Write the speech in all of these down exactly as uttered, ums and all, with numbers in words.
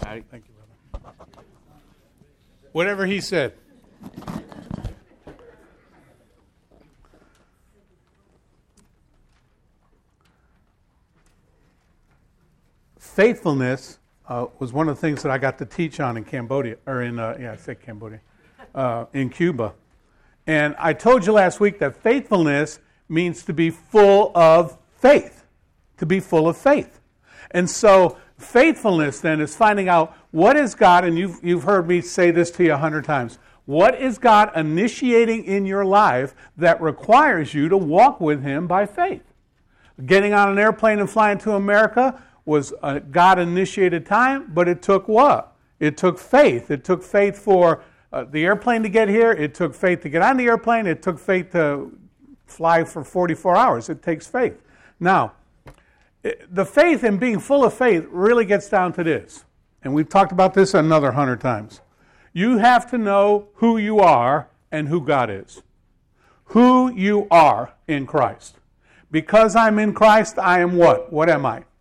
Patty. Thank you, brother. Whatever he said. Faithfulness uh, was one of the things that I got to teach on in Cambodia, or in, uh, yeah, I said Cambodia, uh, in Cuba. And I told you last week that faithfulness means to be full of faith, to be full of faith. And so faithfulness then is finding out what is God, and you've, you've heard me say this to you a hundred times, what is God initiating in your life that requires you to walk with Him by faith? Getting on an airplane and flying to America was a God-initiated time, but it took what? It took faith. It took faith for uh, the airplane to get here. It took faith to get on the airplane. It took faith to fly for forty-four hours. It takes faith. Now, it, the faith in being full of faith really gets down to this, and we've talked about this another hundred times. You have to know who you are and who God is. Who you are in Christ. Because I'm in Christ, I am what? What am I?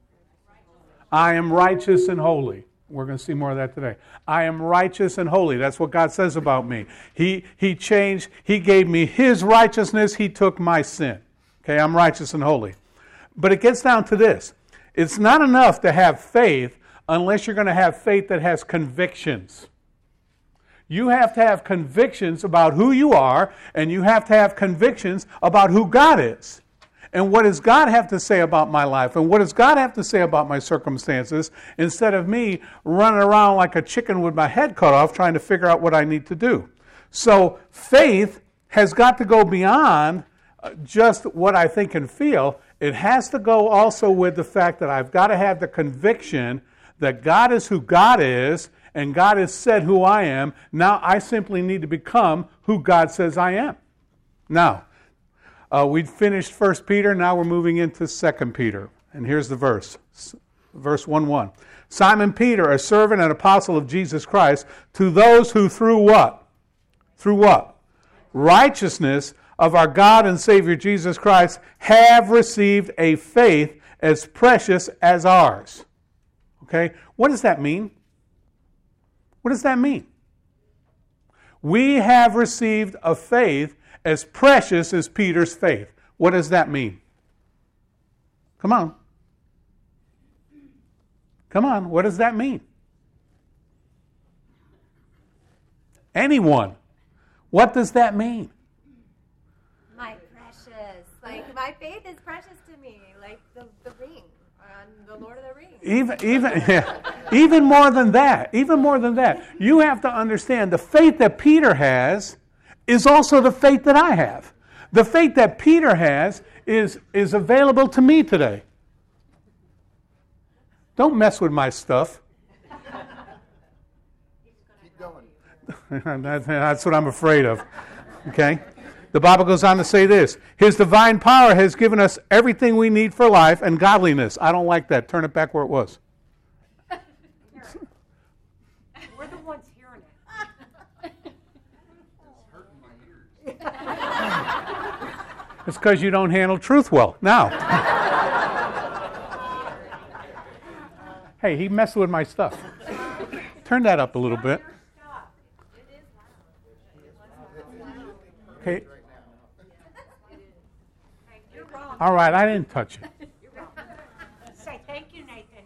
I am righteous and holy. We're going to see more of that today. I am righteous and holy. That's what God says about me. He He changed. He gave me His righteousness. He took my sin. Okay, I'm righteous and holy. But it gets down to this. It's not enough to have faith unless you're going to have faith that has convictions. You have to have convictions about who you are, and you have to have convictions about who God is. And what does God have to say about my life? And what does God have to say about my circumstances? Instead of me running around like a chicken with my head cut off trying to figure out what I need to do. So faith has got to go beyond just what I think and feel. It has to go also with the fact that I've got to have the conviction that God is who God is, and God has said who I am. Now I simply need to become who God says I am. Now, Uh, we'd finished First Peter, now we're moving into Second Peter. And here's the verse, verse one one. Simon Peter, a servant and apostle of Jesus Christ, to those who through what? Through what? Righteousness of our God and Savior Jesus Christ have received a faith as precious as ours. Okay? What does that mean? What does that mean? We have received a faith as precious as Peter's faith. What does that mean? Come on. Come on. What does that mean? Anyone. What does that mean? My precious. Like, my faith is precious to me. Like the, the ring on the Lord of the Rings. Even, even, yeah, even more than that. Even more than that. You have to understand the faith that Peter has is also the faith that I have. The faith that Peter has is, is available to me today. Don't mess with my stuff. Keep going. that's, that's what I'm afraid of. Okay? The Bible goes on to say this. His divine power has given us everything we need for life and godliness. I don't like that. Turn it back where it was. We're the ones hearing it. It's because you don't handle truth well. Now. Hey, he messed with my stuff. Turn that up a little bit. Okay. All right, I didn't touch it. Say thank you, Nathan.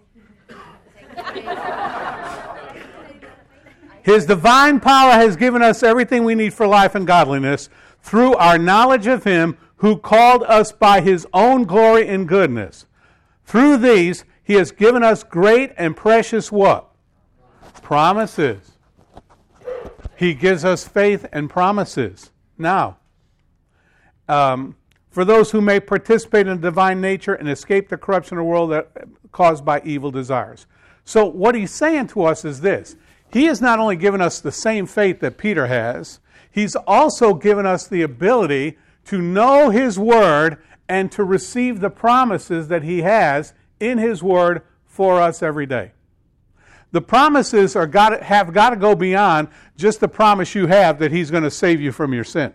His divine power has given us everything we need for life and godliness through our knowledge of Him who called us by His own glory and goodness. Through these, He has given us great and precious what? Promises. He gives us faith and promises. Now, um, for those who may participate in the divine nature and escape the corruption of the world that caused by evil desires. So what he's saying to us is this. He has not only given us the same faith that Peter has, He's also given us the ability to know His Word and to receive the promises that He has in His Word for us every day. The promises are got, have got to go beyond just the promise you have that He's going to save you from your sin.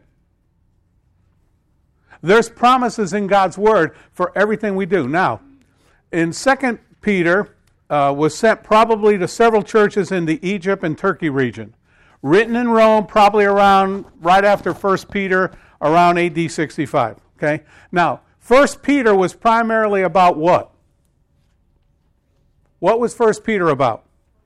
There's promises in God's Word for everything we do. Now, in Second Peter uh, was sent probably to several churches in the Egypt and Turkey region. Written in Rome, probably around right after First Peter, around A D sixty-five. Okay? Now, First Peter was primarily about what? What was First Peter about?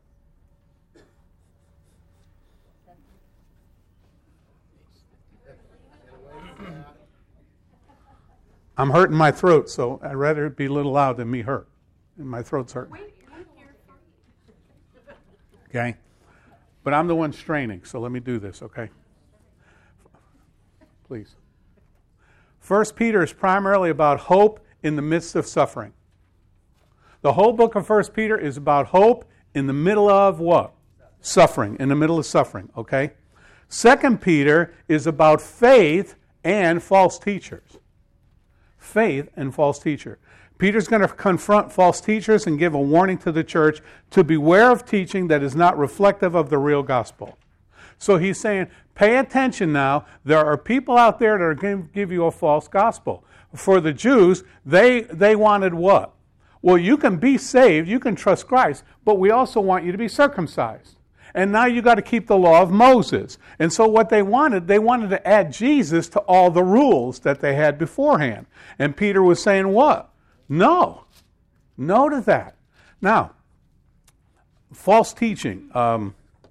I'm hurting my throat, so I'd rather it be a little loud than me hurt. And my throat's hurting. Okay? But I'm the one straining, so let me do this, okay? Please. First Peter is primarily about hope in the midst of suffering. The whole book of First Peter is about hope in the middle of what? Suffering. In the middle of suffering, okay? Second Peter is about faith and false teachers. Faith and false teacher. Peter's going to confront false teachers and give a warning to the church to beware of teaching that is not reflective of the real gospel. So he's saying, pay attention now. There are people out there that are going to give you a false gospel. For the Jews, they, they wanted what? Well, you can be saved, you can trust Christ, but we also want you to be circumcised. And now you got to keep the law of Moses. And so what they wanted, they wanted to add Jesus to all the rules that they had beforehand. And Peter was saying what? No. No to that. Now, false teaching. Um,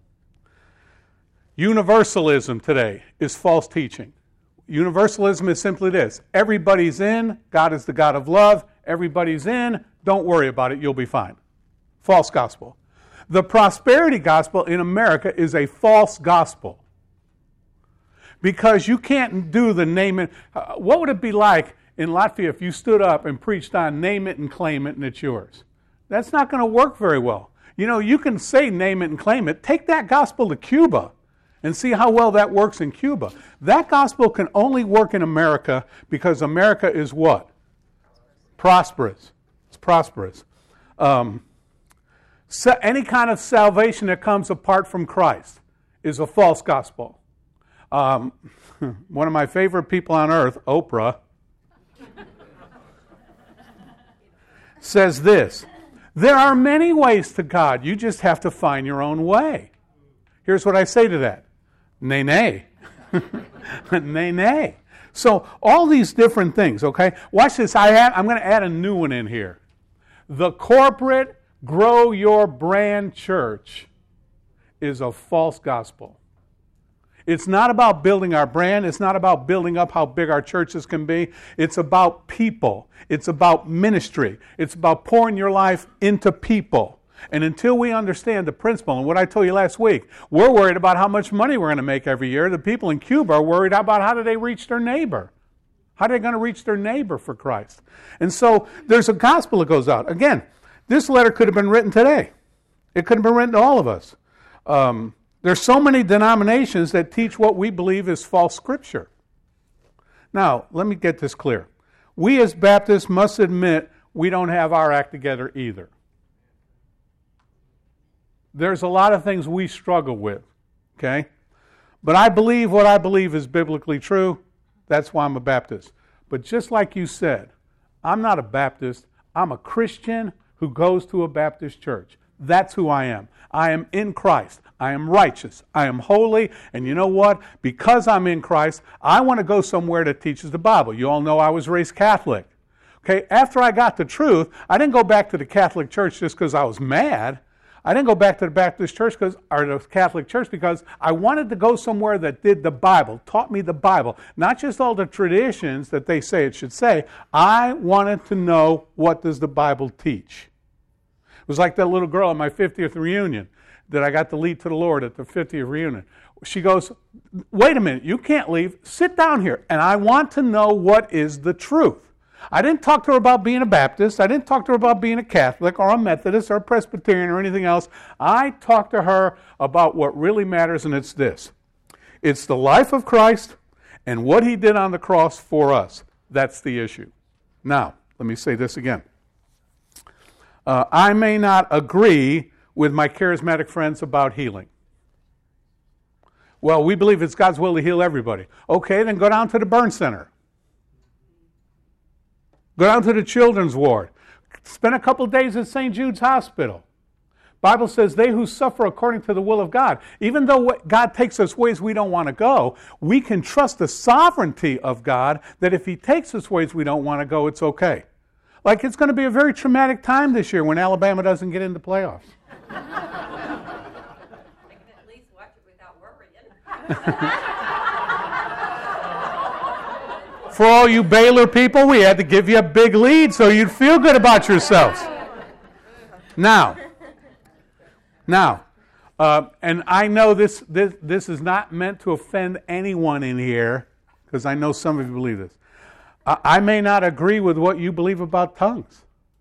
universalism today is false teaching. Universalism is simply this. Everybody's in. God is the God of love. Everybody's in. Don't worry about it. You'll be fine. False gospel. The prosperity gospel in America is a false gospel. Because you can't do the name it. Uh, what would it be like in Latvia if you stood up and preached on name it and claim it and it's yours? That's not going to work very well. You know, you can say name it and claim it. Take that gospel to Cuba and see how well that works in Cuba. That gospel can only work in America because America is what? Prosperous. It's prosperous. Um, so any kind of salvation that comes apart from Christ is a false gospel. Um, one of my favorite people on earth, Oprah, says this: there are many ways to God. You just have to find your own way. Here's what I say to that. Nay, nay. nay, nay. So all these different things, okay? Watch this. I add, I'm going to add a new one in here. The corporate grow your brand church is a false gospel. It's not about building our brand. It's not about building up how big our churches can be. It's about people. It's about ministry. It's about pouring your life into people. And until we understand the principle, and what I told you last week, we're worried about how much money we're going to make every year. The people in Cuba are worried about how do they reach their neighbor. How are they going to reach their neighbor for Christ? And so there's a gospel that goes out. Again, this letter could have been written today. It could have been written to all of us. Um, there's so many denominations that teach what we believe is false scripture. Now, let me get this clear. We as Baptists must admit we don't have our act together either. There's a lot of things we struggle with, okay? But I believe what I believe is biblically true. That's why I'm a Baptist. But just like you said, I'm not a Baptist. I'm a Christian who goes to a Baptist church. That's who I am. I am in Christ. I am righteous. I am holy. And you know what? Because I'm in Christ, I want to go somewhere that teaches the Bible. You all know I was raised Catholic. Okay, after I got the truth, I didn't go back to the Catholic Church just because I was mad. I didn't go back to the Baptist church because, or the Catholic church because I wanted to go somewhere that did the Bible, taught me the Bible, not just all the traditions that they say it should say. I wanted to know, what does the Bible teach? It was like that little girl at my fiftieth reunion that I got to lead to the Lord at the fiftieth reunion. She goes, wait a minute, you can't leave. Sit down here. And I want to know what is the truth. I didn't talk to her about being a Baptist. I didn't talk to her about being a Catholic or a Methodist or a Presbyterian or anything else. I talked to her about what really matters, and it's this. It's the life of Christ and what he did on the cross for us. That's the issue. Now, let me say this again. Uh, I may not agree with my charismatic friends about healing. Well, we believe it's God's will to heal everybody. Okay, then go down to the burn center. Go down to the children's ward. Spend a couple days at Saint Jude's Hospital. Bible says they who suffer according to the will of God. Even though God takes us ways we don't want to go, we can trust the sovereignty of God that if he takes us ways we don't want to go, it's okay. Like it's going to be a very traumatic time this year when Alabama doesn't get into playoffs. I can at least watch it without worrying. For all you Baylor people, we had to give you a big lead so you'd feel good about yourselves. Now, now, uh, and I know this, this this is not meant to offend anyone in here, because I know some of you believe this. I, I may not agree with what you believe about tongues.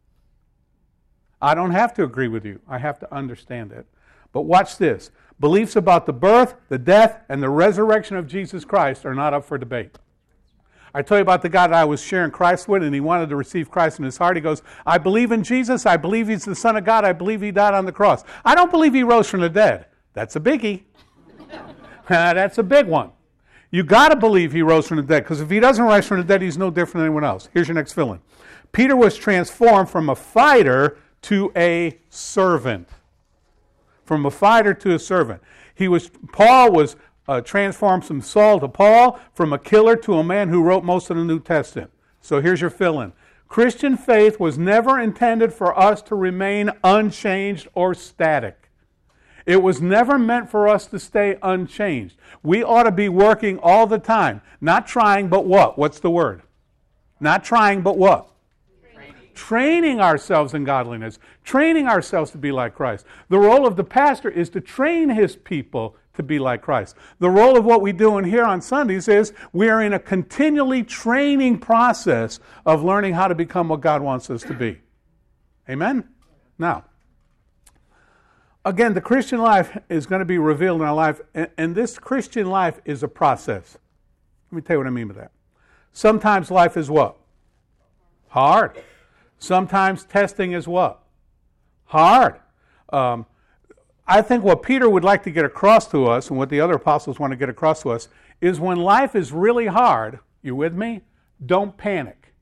I don't have to agree with you. I have to understand it. But watch this. Beliefs about the birth, the death, and the resurrection of Jesus Christ are not up for debate. I told you about the guy that I was sharing Christ with, and he wanted to receive Christ in his heart. He goes, I believe in Jesus. I believe he's the Son of God. I believe he died on the cross. I don't believe he rose from the dead. That's a biggie. That's a big one. You got to believe he rose from the dead, because if he doesn't rise from the dead, he's no different than anyone else. Here's your next fill-in. Peter was transformed from a fighter to a servant. From a fighter to a servant. He was. Paul was Uh, transformed from Saul to Paul, from a killer to a man who wrote most of the New Testament. So here's your fill-in. Christian faith was never intended for us to remain unchanged or static. It was never meant for us to stay unchanged. We ought to be working all the time. Not trying, but what? What's the word? Not trying, but what? Training. Training ourselves in godliness. Training ourselves to be like Christ. The role of the pastor is to train his people to be like Christ. The role of what we do in here on Sundays is we are in a continually training process of learning how to become what God wants us to be. Amen? Now, again, the Christian life is going to be revealed in our life, and, and this Christian life is a process. Let me tell you what I mean by that. Sometimes life is what? Hard. Sometimes testing is what? Hard. Um, I think what Peter would like to get across to us, and what the other apostles want to get across to us, is when life is really hard, you with me? Don't panic.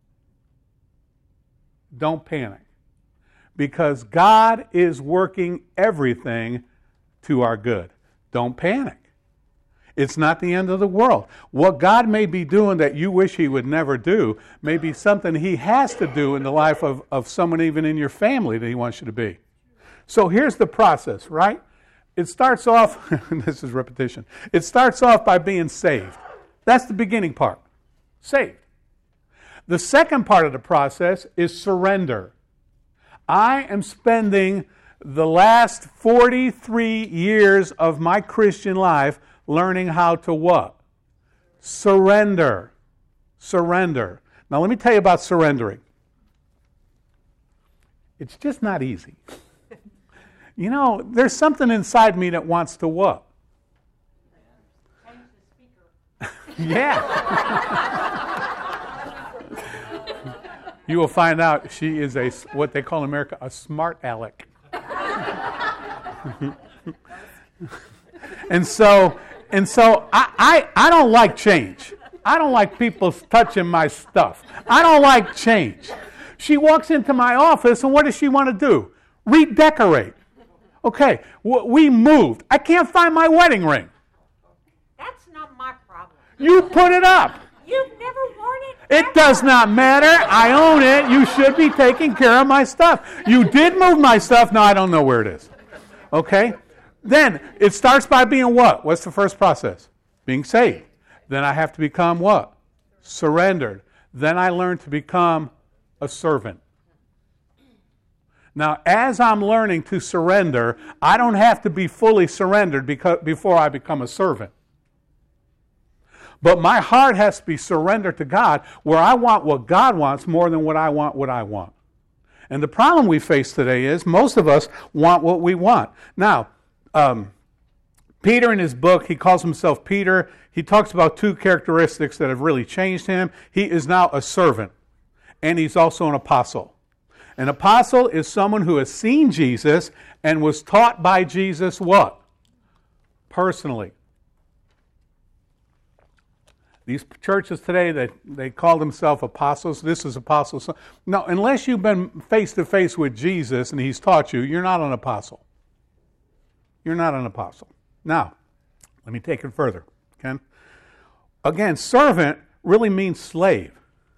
Don't panic. Because God is working everything to our good. Don't panic. It's not the end of the world. What God may be doing that you wish he would never do may be something he has to do in the life of, of someone even in your family that he wants you to be. So here's the process, right? It starts off, this is repetition, it starts off by being saved. That's the beginning part. Saved. The second part of the process is surrender. I am spending the last forty-three years of my Christian life learning how to what? Surrender. Surrender. Now let me tell you about surrendering. It's just not easy. You know, there's something inside me that wants to what? Change the speaker. Yeah. You will find out she is a, what they call in America, a smart aleck. and so, and so I, I, I don't like change. I don't like people touching my stuff. I don't like change. She walks into my office, and what does she want to do? Redecorate. Okay, we moved. I can't find my wedding ring. That's not my problem. You put it up. You've never worn it? It does not matter. I own it. You should be taking care of my stuff. You did move my stuff. Now I don't know where it is. Okay? Then it starts by being what? What's the first process? Being saved. Then I have to become what? Surrendered. Then I learn to become a servant. Now, as I'm learning to surrender, I don't have to be fully surrendered because, before I become a servant. But my heart has to be surrendered to God, where I want what God wants more than what I want what I want. And the problem we face today is most of us want what we want. Now, um, Peter in his book, he calls himself Peter. He talks about two characteristics that have really changed him. He is now a servant, and he's also an apostle. An apostle is someone who has seen Jesus and was taught by Jesus what? Personally. These churches today, that they call themselves apostles. This is apostles. No, unless you've been face to face with Jesus and he's taught you, you're not an apostle. You're not an apostle. Now, let me take it further. Ken? Again, servant really means slave.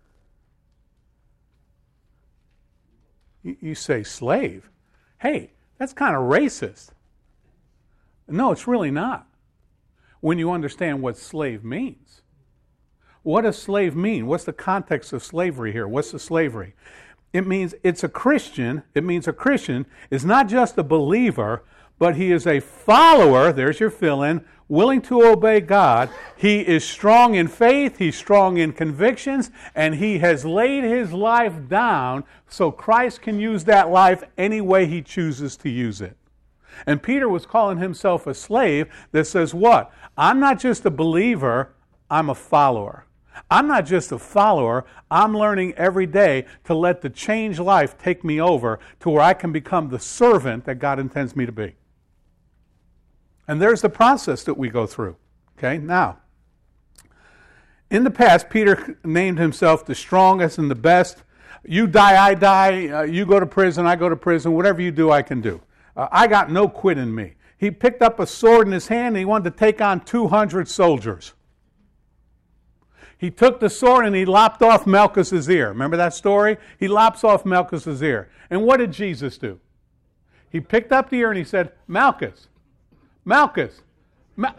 You, you say slave. Hey, that's kind of racist. No, it's really not. When you understand what slave means. What does slave mean? What's the context of slavery here? What's the slavery? It means it's a Christian. It means a Christian is not just a believer, but he is a follower, there's your fill-in, willing to obey God. He is strong in faith, he's strong in convictions, and he has laid his life down so Christ can use that life any way he chooses to use it. And Peter was calling himself a slave that says what? I'm not just a believer, I'm a follower. I'm not just a follower, I'm learning every day to let the changed life take me over to where I can become the servant that God intends me to be. And there's the process that we go through. Okay, now, in the past, Peter named himself the strongest and the best. You die, I die. Uh, you go to prison, I go to prison. Whatever you do, I can do. Uh, I got no quit in me. He picked up a sword in his hand and he wanted to take on two hundred soldiers. He took the sword and he lopped off Malchus's ear. Remember that story? He lops off Malchus's ear. And what did Jesus do? He picked up the ear and he said, Malchus, Malchus. Ma-.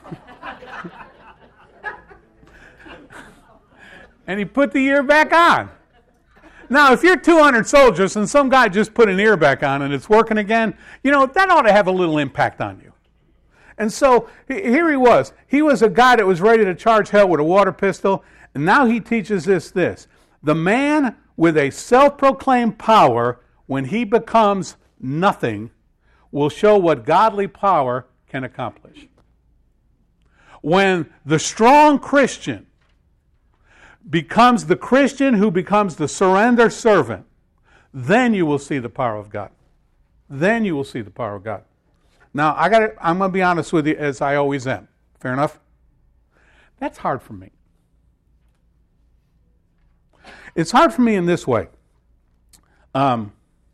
And he put the ear back on. Now, if you're two hundred soldiers and some guy just put an ear back on and it's working again, you know, that ought to have a little impact on you. And so here he was. He was a guy that was ready to charge hell with a water pistol. And now he teaches us this. The man with a self-proclaimed power, when he becomes nothing, will show what godly power can accomplish. When the strong Christian becomes the Christian who becomes the surrendered servant, then you will see the power of God. Then you will see the power of God. Now, I got I'm going to be honest with you, as I always am. Fair enough? That's hard for me. It's hard for me in this way. Um,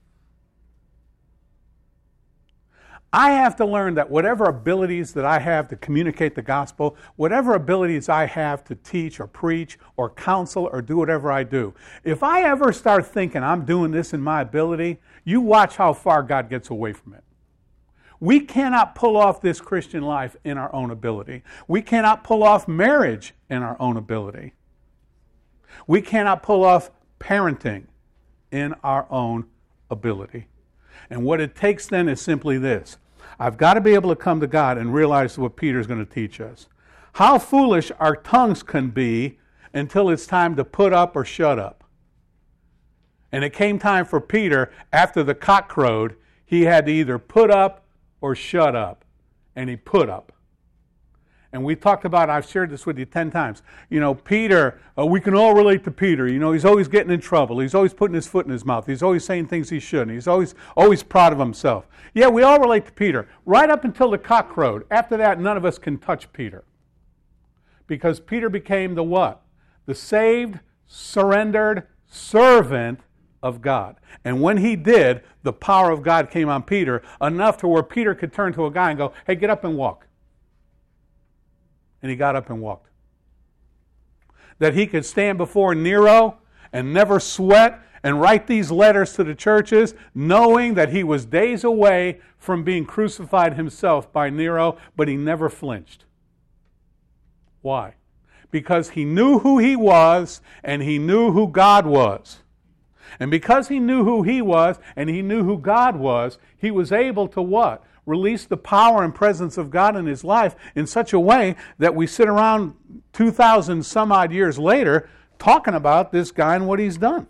I have to learn that whatever abilities that I have to communicate the gospel, whatever abilities I have to teach or preach or counsel or do whatever I do, if I ever start thinking I'm doing this in my ability, you watch how far God gets away from it. We cannot pull off this Christian life in our own ability. We cannot pull off marriage in our own ability. We cannot pull off parenting in our own ability. And what it takes then is simply this. I've got to be able to come to God and realize what Peter's going to teach us. How foolish our tongues can be until it's time to put up or shut up. And it came time for Peter, after the cock crowed, he had to either put up or shut up. And he put up. And we talked about, I've shared this with you ten times. You know, Peter, uh, we can all relate to Peter. You know, he's always getting in trouble. He's always putting his foot in his mouth. He's always saying things he shouldn't. He's always always proud of himself. Yeah, we all relate to Peter. Right up until the cock crowed. After that, none of us can touch Peter. Because Peter became the what? The saved, surrendered servant of God. And when he did, the power of God came on Peter, enough to where Peter could turn to a guy and go, hey, get up and walk. And he got up and walked. That he could stand before Nero and never sweat and write these letters to the churches, knowing that he was days away from being crucified himself by Nero, but he never flinched. Why? Because he knew who he was and he knew who God was. And because he knew who he was and he knew who God was, he was able to what? Release the power and presence of God in his life in such a way that we sit around two thousand some odd years later talking about this guy and what he's done.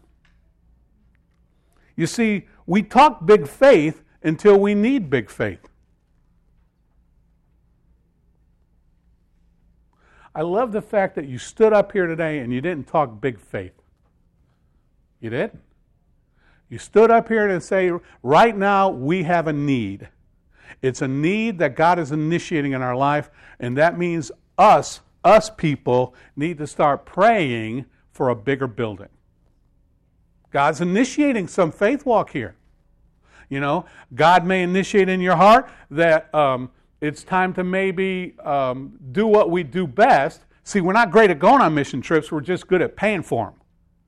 You see, we talk big faith until we need big faith. I love the fact that you stood up here today and you didn't talk big faith. You didn't. You stood up here to say, right now we have a need. It's a need that God is initiating in our life, and that means us us people need to start praying for a bigger building. God's initiating some faith walk here. You know, God may initiate in your heart that um, it's time to maybe um, do what we do best. See, we're not great at going on mission trips. We're just good at paying for them.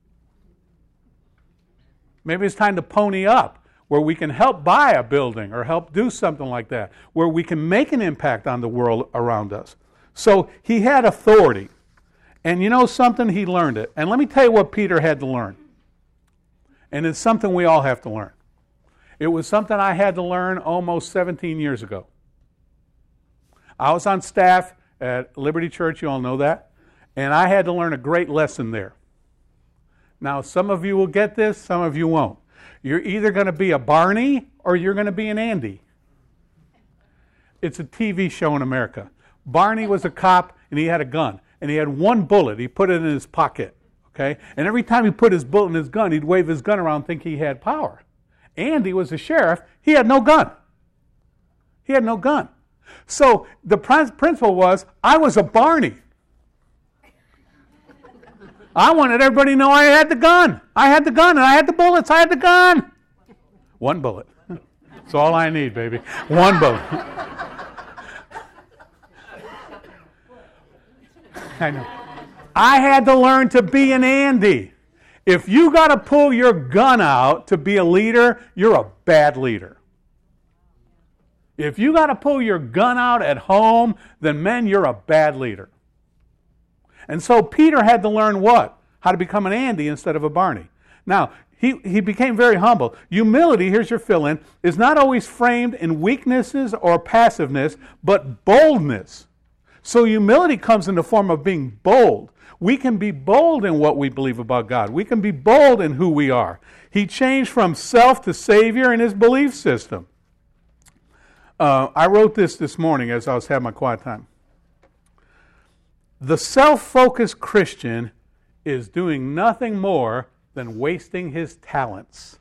Maybe it's time to pony up where we can help buy a building or help do something like that, where we can make an impact on the world around us. So he had authority. And you know something? He learned it. And let me tell you what Peter had to learn. And it's something we all have to learn. It was something I had to learn almost seventeen years ago. I was on staff at Liberty Church, you all know that, and I had to learn a great lesson there. Now, some of you will get this, some of you won't. You're either going to be a Barney or you're going to be an Andy. It's a T V show in America. Barney was a cop, and he had a gun, and he had one bullet. He put it in his pocket, okay? And every time he put his bullet in his gun, he'd wave his gun around, think he had power. Andy was a sheriff. He had no gun. He had no gun. So the principle was, I was a Barney. I wanted everybody to know I had the gun. I had the gun, and I had the bullets. I had the gun. One bullet. That's all I need, baby. One bullet. I know. I had to learn to be an Andy. If you got to pull your gun out to be a leader, you're a bad leader. If you got to pull your gun out at home, then men, you're a bad leader. And so Peter had to learn what? How to become an Andy instead of a Barney. Now, he, he became very humble. Humility, here's your fill-in, is not always framed in weaknesses or passiveness, but boldness. So humility comes in the form of being bold. We can be bold in what we believe about God. We can be bold in who we are. He changed from self to Savior in his belief system. Uh, I wrote this this morning as I was having my quiet time. The self-focused Christian is doing nothing more than wasting his talents.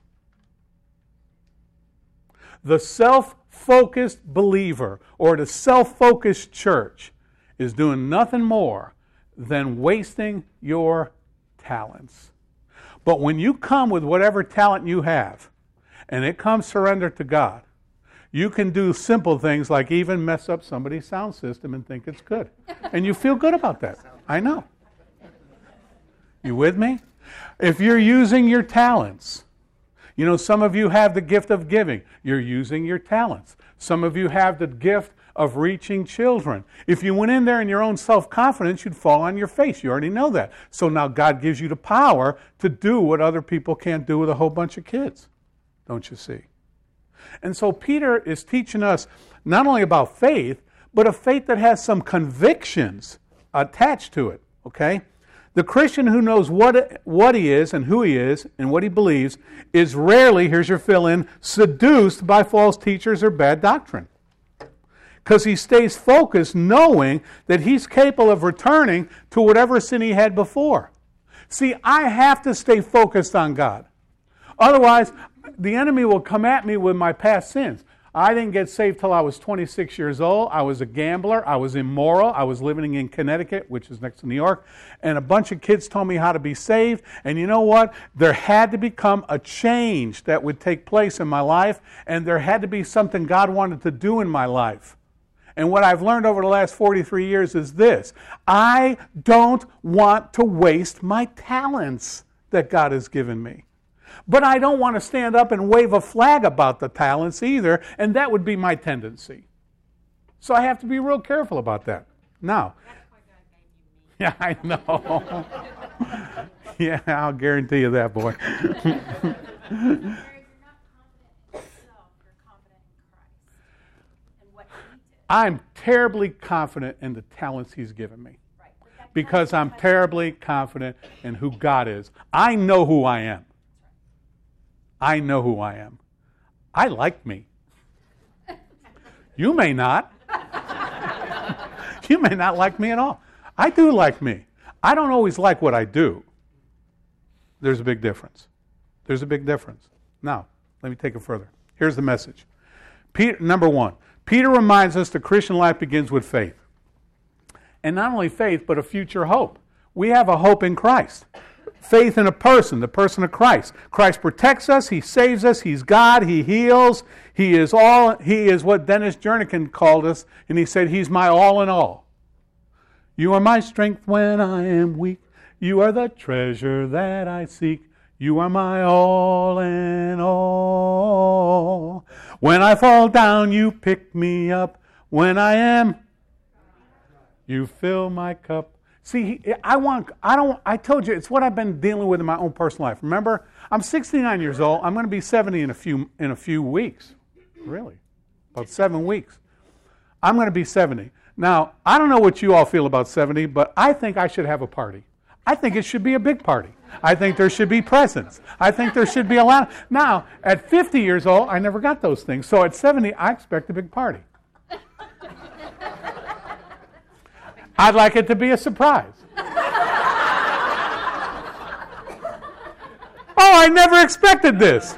The self-focused believer or the self-focused church is doing nothing more than wasting your talents. But when you come with whatever talent you have, and it comes surrendered to God, you can do simple things like even mess up somebody's sound system and think it's good. And you feel good about that. I know. You with me? If you're using your talents, you know, some of you have the gift of giving. You're using your talents. Some of you have the gift of reaching children. If you went in there in your own self-confidence, you'd fall on your face. You already know that. So now God gives you the power to do what other people can't do with a whole bunch of kids. Don't you see? And so Peter is teaching us not only about faith, but a faith that has some convictions attached to it, okay? The Christian who knows what, what he is and who he is and what he believes is rarely, here's your fill-in, seduced by false teachers or bad doctrine. Because he stays focused knowing that he's capable of returning to whatever sin he had before. See, I have to stay focused on God. Otherwise, the enemy will come at me with my past sins. I didn't get saved till I was twenty-six years old. I was a gambler. I was immoral. I was living in Connecticut, which is next to New York. And a bunch of kids told me how to be saved. And you know what? There had to become a change that would take place in my life. And there had to be something God wanted to do in my life. And what I've learned over the last forty-three years is this. I don't want to waste my talents that God has given me. But I don't want to stand up and wave a flag about the talents either, and that would be my tendency. So I have to be real careful about that. Now, yeah, I know. Yeah, I'll guarantee you that, boy. I'm terribly confident in the talents he's given me. Because I'm terribly confident in who God is. I know who I am. I know who I am. I like me. You may not. You may not like me at all. I do like me. I don't always like what I do. There's a big difference. There's a big difference. Now, let me take it further. Here's the message. Peter, number one, Peter reminds us the Christian life begins with faith. And not only faith, but a future hope. We have a hope in Christ. Faith in a person, the person of Christ. Christ protects us. He saves us. He's God. He heals. He is all. He is what Dennis Jernigan called us, and he said, He's my all in all. You are my strength when I am weak. You are the treasure that I seek. You are my all in all. When I fall down, you pick me up. When I am, you fill my cup. See, I want, I don't, I told you, it's what I've been dealing with in my own personal life. Remember, I'm sixty-nine years old. I'm going to be seventy in a few, in a few weeks. Really? About seven weeks. I'm going to be seventy. Now, I don't know what you all feel about seventy, but I think I should have a party. I think it should be a big party. I think there should be presents. I think there should be a lot. Of, now, at fifty years old, I never got those things. So at seventy, I expect a big party. I'd like it to be a surprise. Oh, I never expected this.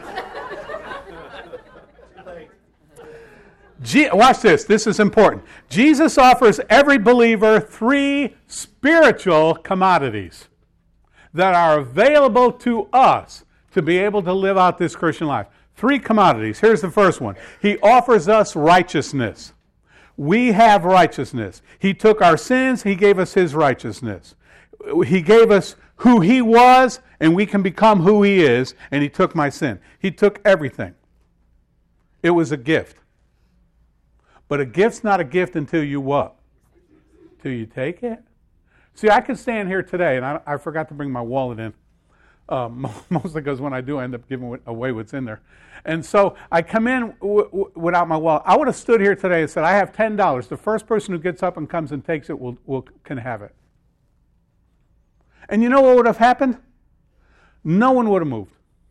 Je- Watch this. This is important. Jesus offers every believer three spiritual commodities that are available to us to be able to live out this Christian life. Three commodities. Here's the first one. He offers us righteousness. We have righteousness. He took our sins. He gave us His righteousness. He gave us who He was, and we can become who He is, and He took my sin. He took everything. It was a gift. But a gift's not a gift until you what? Until you take it. See, I could stand here today, and I, I forgot to bring my wallet in. Um, mostly because when I do, I end up giving away what's in there. And so I come in w- w- without my wallet. I would have stood here today and said, I have ten dollars. The first person who gets up and comes and takes it will, will can have it. And you know what would have happened? No one would have moved.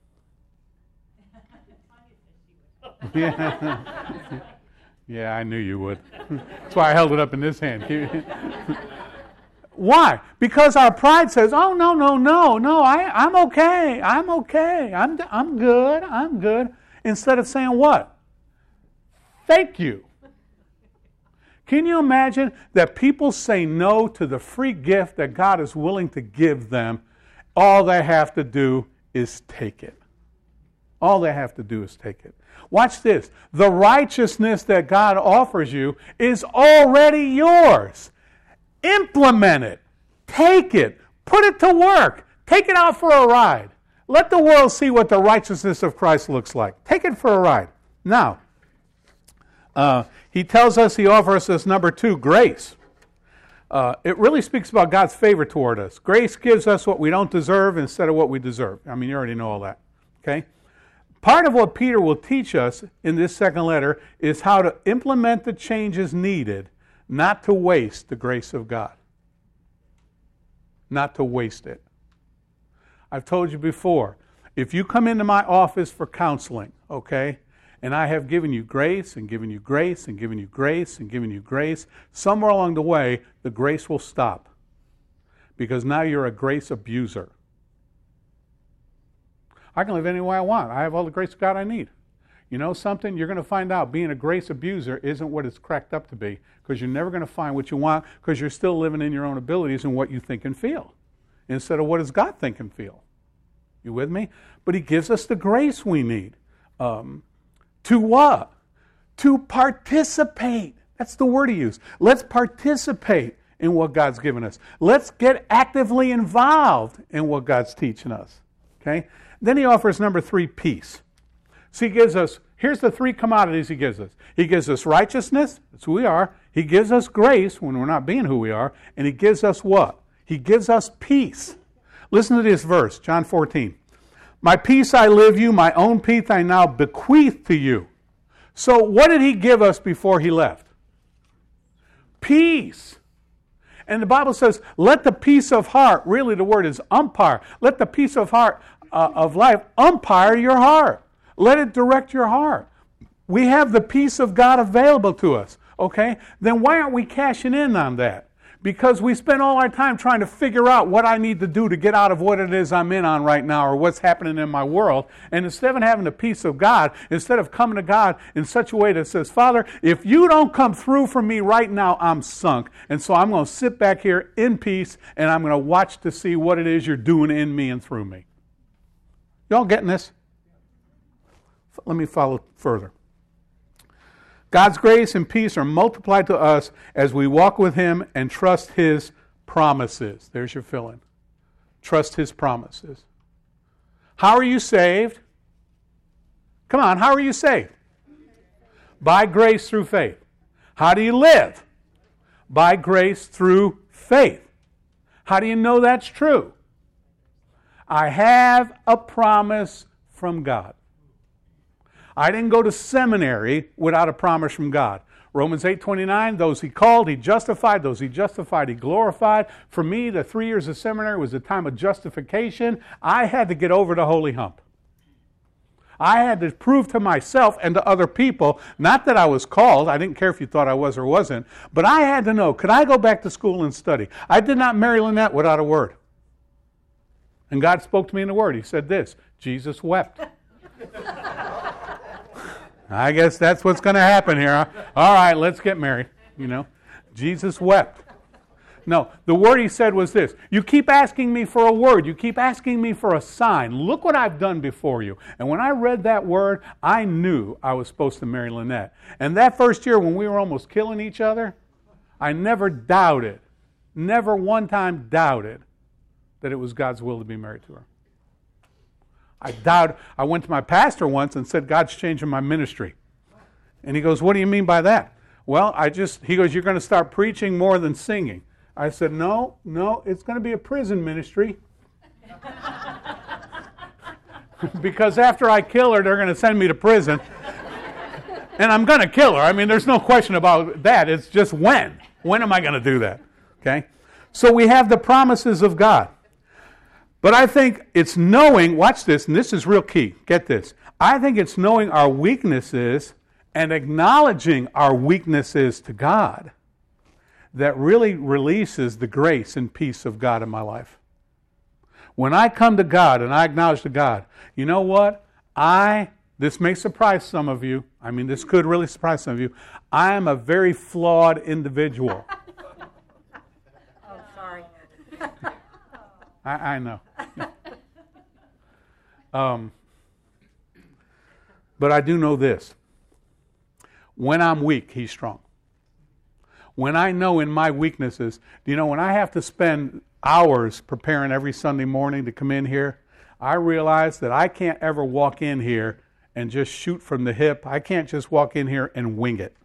yeah. yeah, I knew you would. That's why I held it up in this hand. Why? Because our pride says, oh, no, no, no, no, I, I'm okay, I'm okay, I'm, I'm good, I'm good. Instead of saying what? Thank you. Can you imagine that people say no to the free gift that God is willing to give them? All they have to do is take it. All they have to do is take it. Watch this. The righteousness that God offers you is already yours. Implement it. Take it. Put it to work. Take it out for a ride. Let the world see what the righteousness of Christ looks like. Take it for a ride. Now, uh, he tells us, he offers us, number two, grace. Uh, it really speaks about God's favor toward us. Grace gives us what we don't deserve instead of what we deserve. I mean, you already know all that. Okay? Part of what Peter will teach us in this second letter is how to implement the changes needed, not to waste the grace of God. Not to waste it. I've told you before, if you come into my office for counseling, okay, and I have given you grace and given you grace and given you grace and given you grace, somewhere along the way, the grace will stop. Because now you're a grace abuser. I can live any way I want. I have all the grace of God I need. You know something? You're going to find out being a grace abuser isn't what it's cracked up to be, because you're never going to find what you want, because you're still living in your own abilities and what you think and feel, instead of what does God think and feel. You with me? But He gives us the grace we need. Um, to what? To participate. That's the word He used. Let's participate in what God's given us. Let's get actively involved in what God's teaching us. Okay? Then He offers number three, peace. So He gives us, here's the three commodities He gives us. He gives us righteousness, that's who we are. He gives us grace when we're not being who we are. And He gives us what? He gives us peace. Listen to this verse, John fourteen. My peace I live you, my own peace I now bequeath to you. So what did He give us before He left? Peace. And the Bible says, let the peace of heart, really the word is umpire, let the peace of heart, uh, of life, umpire your heart. Let it direct your heart. We have the peace of God available to us, okay? Then why aren't we cashing in on that? Because we spend all our time trying to figure out what I need to do to get out of what it is I'm in on right now or what's happening in my world. And instead of having the peace of God, instead of coming to God in such a way that says, Father, if you don't come through for me right now, I'm sunk. And so I'm going to sit back here in peace and I'm going to watch to see what it is you're doing in me and through me. Y'all getting this? Let me follow further. God's grace and peace are multiplied to us as we walk with Him and trust His promises. There's your fill-in. Trust His promises. How are you saved? Come on, how are you saved? By grace through faith. How do you live? By grace through faith. How do you know that's true? I have a promise from God. I didn't go to seminary without a promise from God. Romans eight twenty-nine, those He called, He justified. Those He justified, He glorified. For me, the three years of seminary was a time of justification. I had to get over the holy hump. I had to prove to myself and to other people, not that I was called, I didn't care if you thought I was or wasn't, but I had to know, could I go back to school and study? I did not marry Lynette without a word. And God spoke to me in the Word. He said this, Jesus wept. I guess that's what's going to happen here. Huh? All right, let's get married. You know, Jesus wept. No, the word He said was this. You keep asking me for a word. You keep asking me for a sign. Look what I've done before you. And when I read that word, I knew I was supposed to marry Lynette. And that first year when we were almost killing each other, I never doubted, never one time doubted that it was God's will to be married to her. I doubt. I went to my pastor once and said, God's changing my ministry. And he goes, what do you mean by that? Well, I just, he goes, you're going to start preaching more than singing. I said, no, no, it's going to be a prison ministry. Because after I kill her, they're going to send me to prison. And I'm going to kill her. I mean, there's no question about that. It's just when. When am I going to do that? Okay? So we have the promises of God. But I think it's knowing, watch this, and this is real key. Get this. I think it's knowing our weaknesses and acknowledging our weaknesses to God that really releases the grace and peace of God in my life. When I come to God and I acknowledge to God, you know what? I, this may surprise some of you. I mean, this could really surprise some of you. I am a very flawed individual. Oh, sorry. I, I know. um, but I do know this. When I'm weak, He's strong. When I know in my weaknesses, you know, when I have to spend hours preparing every Sunday morning to come in here, I realize that I can't ever walk in here and just shoot from the hip. I can't just walk in here and wing it.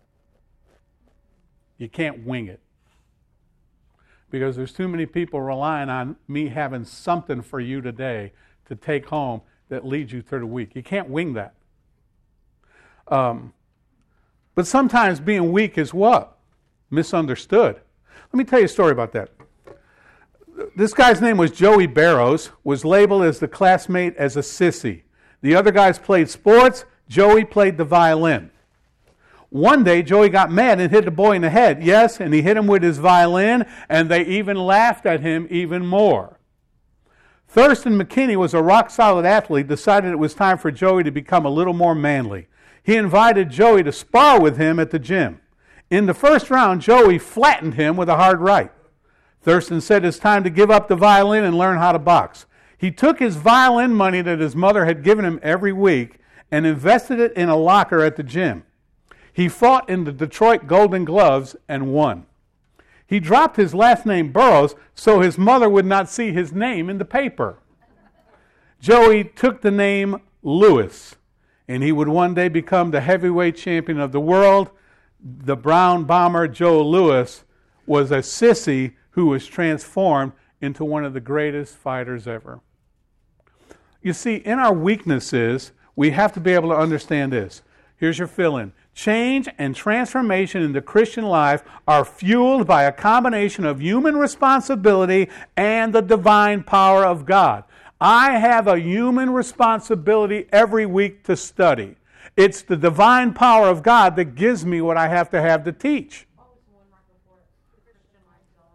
You can't wing it. Because there's too many people relying on me having something for you today to take home that leads you through the week. You can't wing that. Um, but sometimes being weak is what? Misunderstood. Let me tell you a story about that. This guy's name was Joey Barrows, was labeled as the classmate as a sissy. The other guys played sports. Joey played the violin. One day, Joey got mad and hit the boy in the head. Yes, and he hit him with his violin, and they even laughed at him even more. Thurston McKinney was a rock-solid athlete, decided it was time for Joey to become a little more manly. He invited Joey to spar with him at the gym. In the first round, Joey flattened him with a hard right. Thurston said it's time to give up the violin and learn how to box. He took his violin money that his mother had given him every week and invested it in a locker at the gym. He fought in the Detroit Golden Gloves and won. He dropped his last name Burroughs so his mother would not see his name in the paper. Joey took the name Lewis, and he would one day become the heavyweight champion of the world. The Brown Bomber Joe Louis was a sissy who was transformed into one of the greatest fighters ever. You see, in our weaknesses, we have to be able to understand this. Here's your fill-in. Change and transformation in the Christian life are fueled by a combination of human responsibility and the divine power of God. I have a human responsibility every week to study. It's the divine power of God that gives me what I have to have to teach.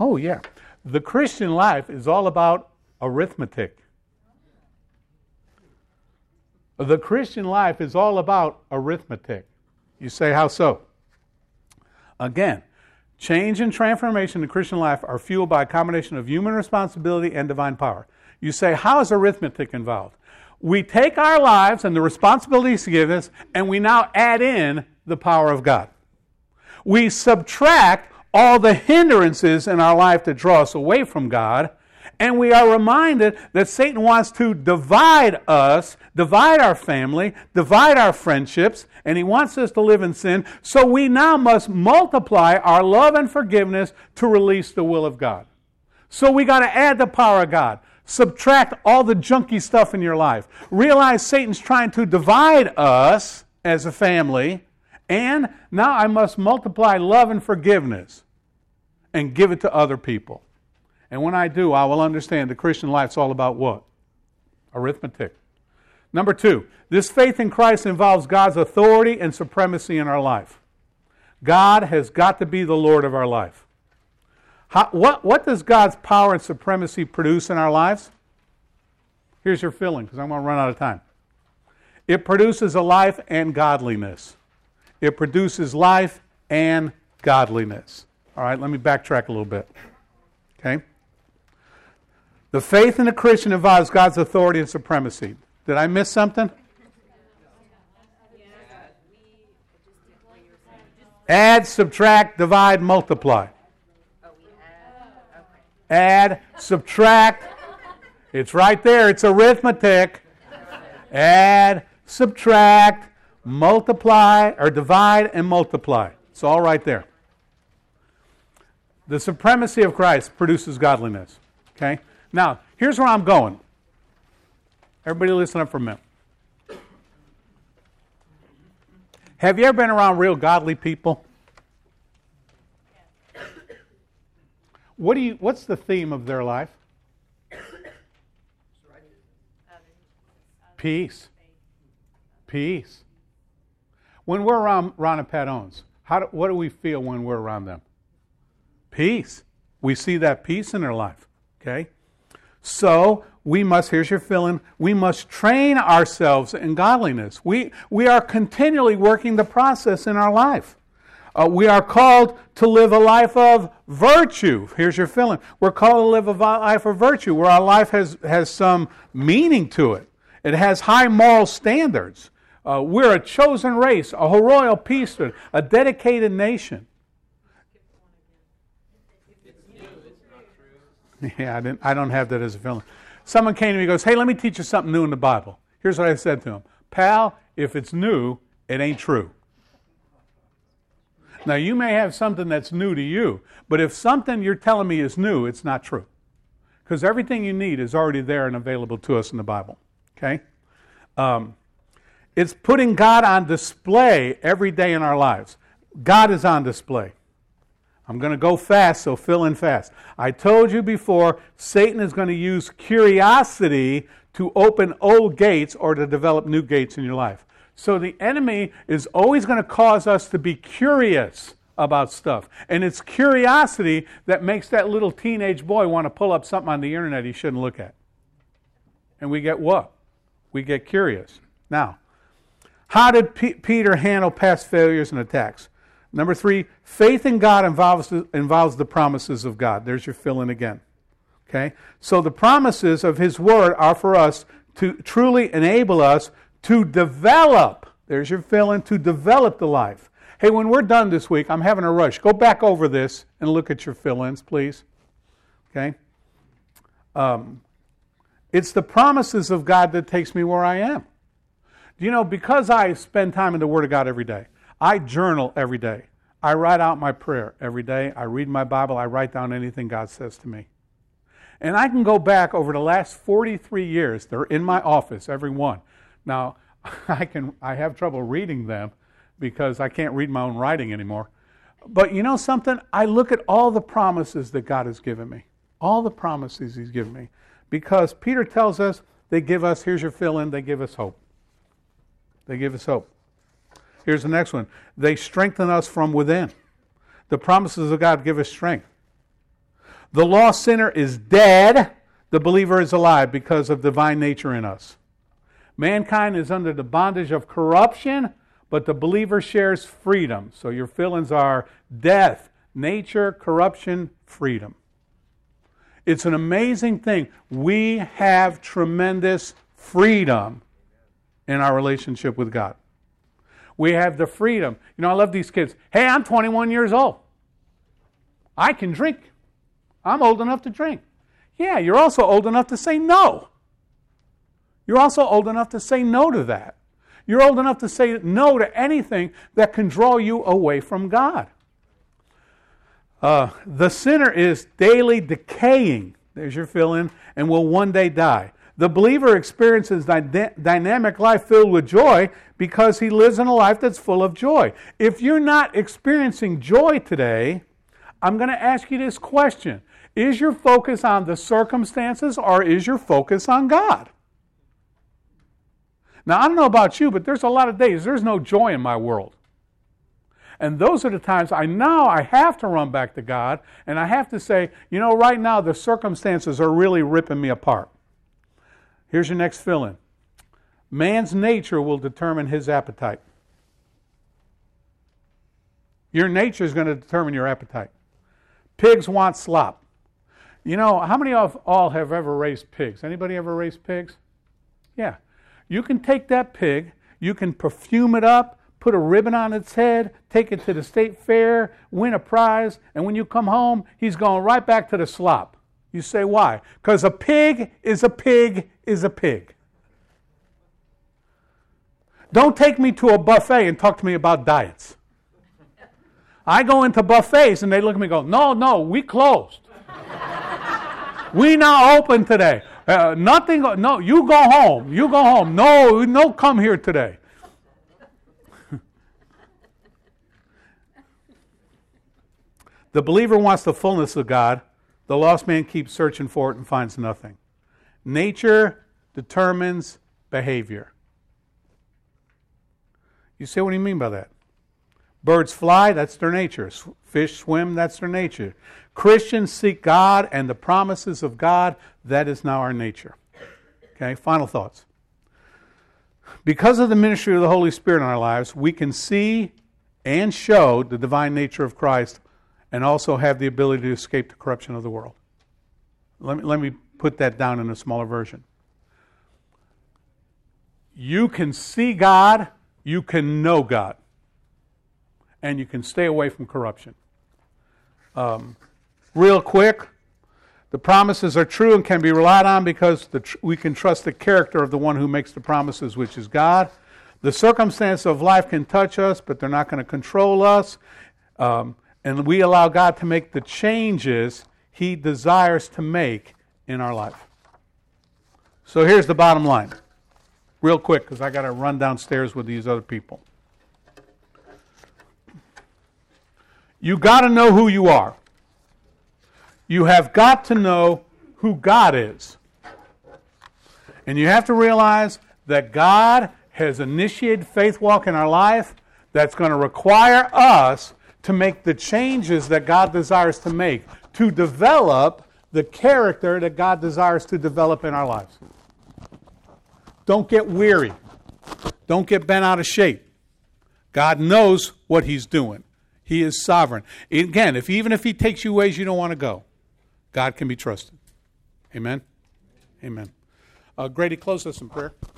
Oh, yeah. The Christian life is all about arithmetic. The Christian life is all about arithmetic. You say, how so? Again, change and transformation in the Christian life are fueled by a combination of human responsibility and divine power. You say, how is arithmetic involved? We take our lives and the responsibilities given us, and we now add in the power of God. We subtract all the hindrances in our life that draw us away from God, and we are reminded that Satan wants to divide us, divide our family, divide our friendships, and he wants us to live in sin. So we now must multiply our love and forgiveness to release the will of God. So we got to add the power of God. Subtract all the junky stuff in your life. Realize Satan's trying to divide us as a family, and now I must multiply love and forgiveness and give it to other people. And when I do, I will understand the Christian life's all about what? Arithmetic. Number two, this faith in Christ involves God's authority and supremacy in our life. God has got to be the Lord of our life. How, what, what does God's power and supremacy produce in our lives? Here's your filling, because I'm going to run out of time. It produces a life and godliness. It produces life and godliness. All right, let me backtrack a little bit. Okay? The faith in a Christian involves God's authority and supremacy. Did I miss something? Add, subtract, divide, multiply. Add, subtract. It's right there. It's arithmetic. Add, subtract, multiply, or divide and multiply. It's all right there. The supremacy of Christ produces godliness. Okay? Now, here's where I'm going. Everybody listen up for a minute. Have you ever been around real godly people? What do you? What's the theme of their life? Peace. Peace. When we're around Ron and Pat Owens, how do, what do we feel when we're around them? Peace. We see that peace in their life. Okay? So we must, here's your filling, we must train ourselves in godliness. We, we are continually working the process in our life. Uh, we are called to live a life of virtue. Here's your filling. We're called to live a life of virtue where our life has, has some meaning to it. It has high moral standards. Uh, we're a chosen race, a royal priesthood, a dedicated nation. Yeah, I didn't. I don't have that as a feeling. Someone came to me and goes, hey, let me teach you something new in the Bible. Here's what I said to him. Pal, if it's new, it ain't true. Now, you may have something that's new to you, but if something you're telling me is new, it's not true. Because everything you need is already there and available to us in the Bible. Okay? Um, it's putting God on display every day in our lives. God is on display. I'm going to go fast, so fill in fast. I told you before, Satan is going to use curiosity to open old gates or to develop new gates in your life. So the enemy is always going to cause us to be curious about stuff. And it's curiosity that makes that little teenage boy want to pull up something on the internet he shouldn't look at. And we get what? We get curious. Now, how did P- Peter handle past failures and attacks? Number three, faith in God involves, involves the promises of God. There's your fill-in again. Okay? So the promises of His Word are for us to truly enable us to develop, there's your fill-in, to develop the life. Hey, when we're done this week, I'm having a rush. Go back over this and look at your fill-ins, please. Okay? Um, it's the promises of God that takes me where I am. You know, because I spend time in the Word of God every day, I journal every day. I write out my prayer every day. I read my Bible. I write down anything God says to me. And I can go back over the last forty-three years. They're in my office, every one. Now, I can I have trouble reading them because I can't read my own writing anymore. But you know something? I look at all the promises that God has given me. All the promises He's given me. Because Peter tells us they give us, here's your fill-in, they give us hope. They give us hope. Here's the next one. They strengthen us from within. The promises of God give us strength. The lost sinner is dead. The believer is alive because of divine nature in us. Mankind is under the bondage of corruption, but the believer shares freedom. So your feelings are death, nature, corruption, freedom. It's an amazing thing. We have tremendous freedom in our relationship with God. We have the freedom. You know, I love these kids. Hey, I'm twenty-one years old. I can drink. I'm old enough to drink. Yeah, you're also old enough to say no. You're also old enough to say no to that. You're old enough to say no to anything that can draw you away from God. Uh, the sinner is daily decaying, there's your fill-in, and will one day die. The believer experiences a dy- dynamic life filled with joy because he lives in a life that's full of joy. If you're not experiencing joy today, I'm going to ask you this question. Is your focus on the circumstances or is your focus on God? Now, I don't know about you, but there's a lot of days there's no joy in my world. And those are the times I know I have to run back to God, and I have to say, you know, right now the circumstances are really ripping me apart. Here's your next fill-in. Man's nature will determine his appetite. Your nature is going to determine your appetite. Pigs want slop. You know, how many of all have ever raised pigs? Anybody ever raised pigs? Yeah. You can take that pig, you can perfume it up, put a ribbon on its head, take it to the state fair, win a prize, and when you come home, he's going right back to the slop. You say, why? Because a pig is a pig is a pig. Don't take me to a buffet and talk to me about diets. I go into buffets and they look at me and go, no, no, we closed. We not open today. Uh, nothing, no, you go home. You go home. No, no, come here today. The believer wants the fullness of God. The lost man keeps searching for it and finds nothing. Nature determines behavior. You say, what do you mean by that? Birds fly, that's their nature. Fish swim, that's their nature. Christians seek God and the promises of God, that is now our nature. Okay, final thoughts. Because of the ministry of the Holy Spirit in our lives, we can see and show the divine nature of Christ and also have the ability to escape the corruption of the world. Let me, let me put that down in a smaller version. You can see God, you can know God, and you can stay away from corruption. Um, real quick, the promises are true and can be relied on because the tr- we can trust the character of the one who makes the promises, which is God. The circumstances of life can touch us, but they're not going to control us. Um, and we allow God to make the changes He desires to make in our life. So here's the bottom line. Real quick, because I got to run downstairs with these other people. You got to know who you are. You have got to know who God is. And you have to realize that God has initiated faith walk in our life that's going to require us to make the changes that God desires to make, to develop the character that God desires to develop in our lives. Don't get weary. Don't get bent out of shape. God knows what He's doing. He is sovereign. Again, if even if He takes you ways you don't want to go, God can be trusted. Amen? Amen. Uh, Grady, close us in prayer.